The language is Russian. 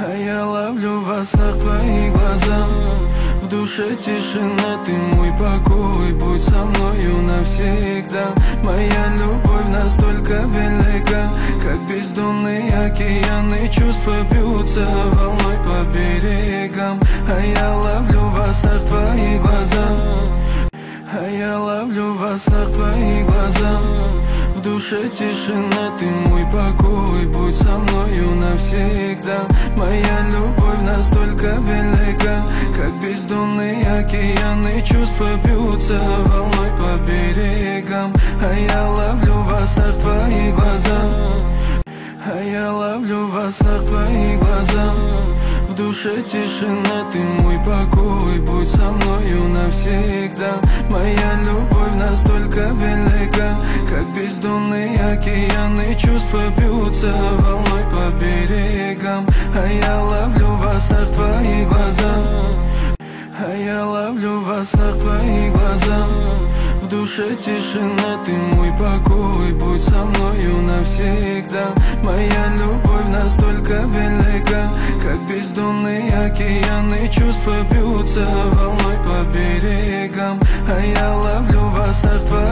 А я ловлю в снах твои глаза. В душе тишина, ты мой покой. Будь со мною навсегда. Моя любовь настолько велика, как бездонные океаны. Чувства бьются волной по берегам. А я ловлю в снах твои глаза. А я ловлю в снах твои глаза. В душе тишина, ты мой покой. Будь со мною навсегда. Моя любовь настолько велика, как бездонные океаны. Чувства бьются волной по берегам. А я ловлю в снах твои глаза. А я ловлю в снах твои глаза. В душе тишина, ты мой покой. Будь со мною навсегда. Моя любовь настолько велика, как бездонные океаны. Чувства бьются волной по берегам. А я ловлю в снах твои глаза. А я ловлю в снах твои глаза. В душе тишина, ты мой покой. Будь со мною навсегда. Моя любовь настолько велика, как бездонные океаны. Чувства бьются волной по берегам. А я ловлю в снах твои